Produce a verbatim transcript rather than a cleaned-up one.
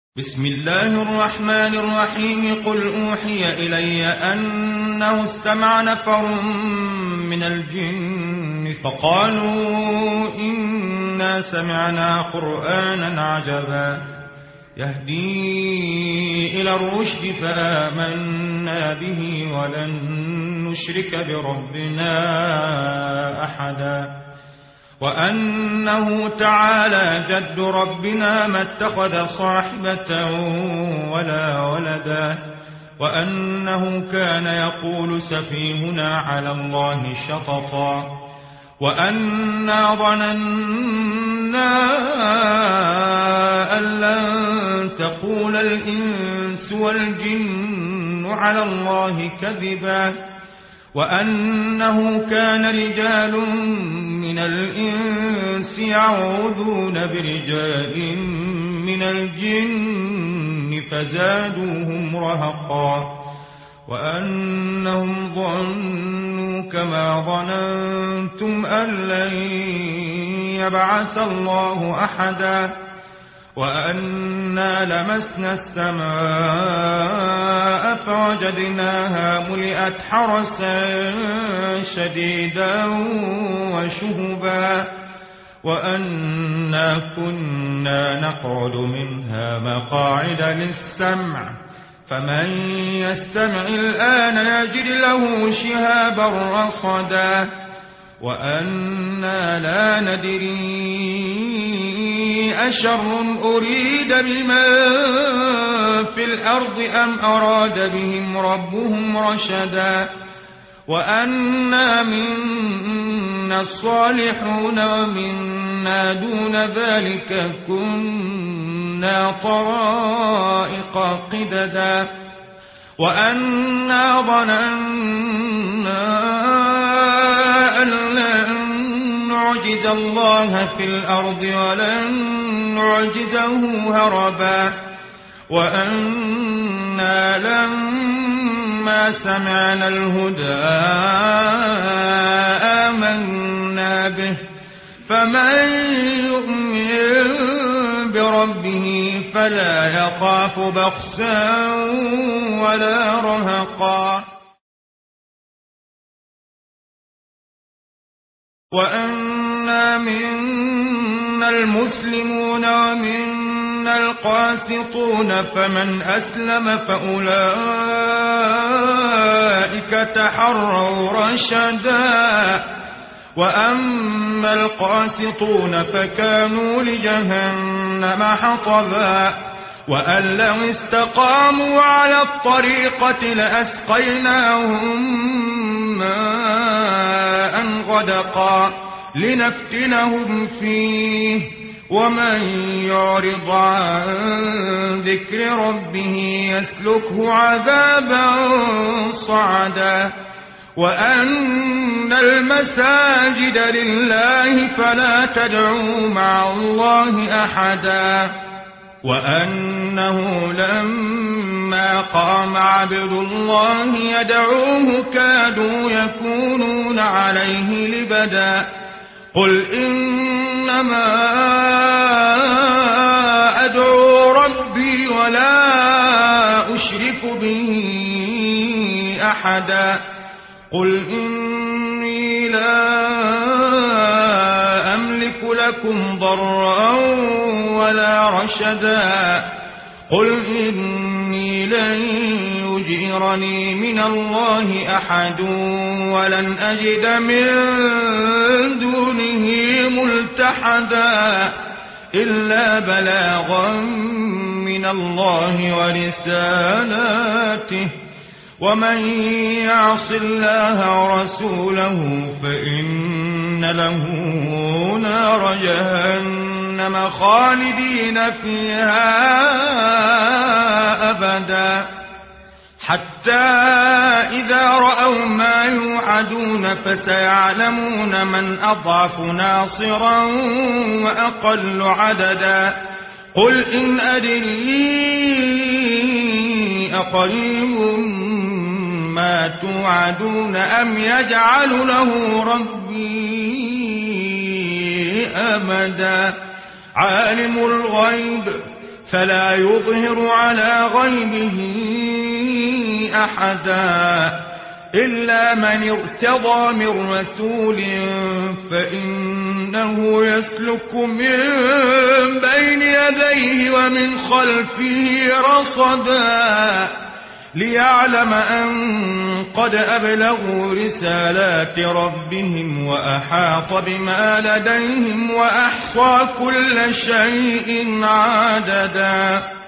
بسم الله الرحمن الرحيم. قل أوحي إلي أنه استمع نفر من الجن فقالوا إنا سمعنا قرآنا عجبا يهدي إلى الرشد فآمنا به ولن نشرك بربنا أحدا وأنه تعالى جد ربنا ما اتخذ صاحبة ولا ولدا وأنه كان يقول سفيهنا على الله شططا وأنا ظننا أن لن تقول الإنس والجن على الله كذبا وأنه كان رجال من الإنس يعوذون برجال من الجن فزادوهم رهقا وأنهم ظنوا كما ظننتم أن لن يبعث الله أحدا وأنا لمسنا السماء فوجدناها ملئت حرسا شديدا وشهبا وأنا كنا نقعد منها مقاعد للسمع فمن يستمع الآن يجد له شهابا رصدا وأنا لا ندري أشر أريد بمن في الأرض أم أراد بهم ربهم رشدا وأنا منا الصالحون ومنا دون ذلك كنا طرائق قددا وأنا ظننا أن لن نعجز الله في الأرض ولن نعجزه هربا وأنا لما سمعنا الهدى آمنا به فمن يؤمن بربه فلا يخاف بخسا ولا رهقا وأنا منا المسلمون ومنا القاسطون فمن أسلم فأولئك تحروا رشدا وأما القاسطون فكانوا لجهنم حطبا وأن لو استقاموا على الطريقة لأسقيناهم ماء غدقا لنفتنهم فيه ومن يعرض عن ذكر ربه يسلكه عذابا صعدا وأن المساجد لله فلا تدعوا مع الله أحدا وأنه لما قام عبد الله يدعوه كادوا يكونون عليه لبدا قل إنما أدعو ربي ولا أشرك به أحدا قل إني لا أملك لكم ضرا ولا رشدا قل إني لن يجيرني من الله أحد ولن أجد من دونه ملتحدا إلا بلاغا من الله ورسالاته ومن يعص الله ورسوله فإن له نار جهنم خالدين فيها أبدا حتى إذا رأوا ما يوعدون فسيعلمون من أضعف ناصرا وأقل عددا قل إن أدري أقريب ما توعدون أم يجعل له ربي أمدا عالم الغيب فلا يظهر على غيبه أحدا إلا من ارتضى من رسول فإنه يسلك من بين يديه ومن خلفه رصدا ليعلم أن قد أبلغوا رسالات ربهم وأحاط بما لديهم وأحصى كل شيء عددا.